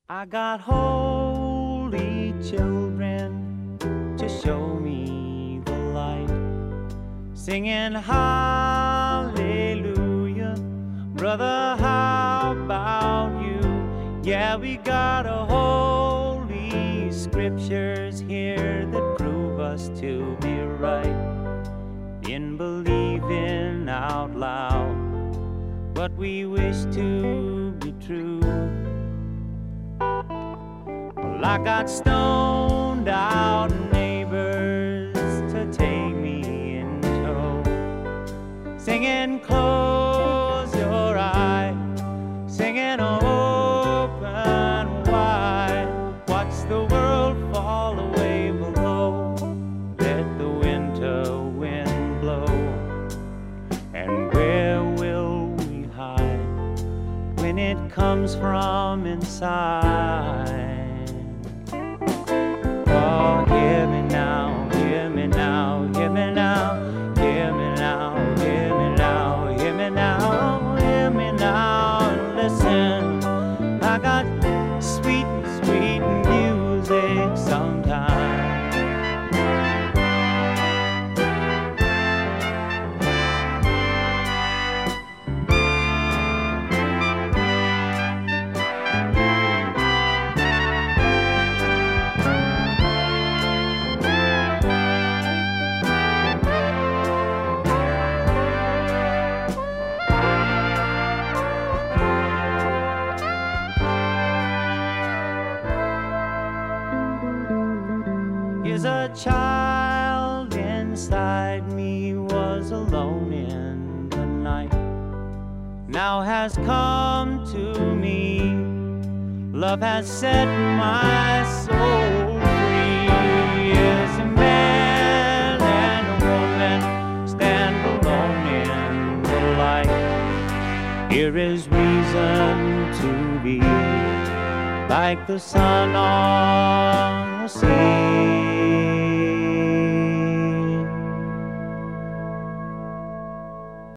I got holy children to show me the light, singing hallelujah. Brother, how about you? Yeah, we got a holy scriptures here that prove us to be right in believing out loud what we wish to be true. Well, I got stoned out neighbors to take me in tow, singing close your eyes, singing open wide, watch the world fall away below, let the winter wind blow. And where will we hide when it comes from inside? Oh, hear me now, hear me now, hear me now, hear me now, hear me now, hear me now, hear me now, and listen. I got sweet, sweet music sometimes. Here's a child inside me was alone in the night, now has come to me. Love has set my soul free. As a man and a woman stand alone in the light, here is reason to be like the sun on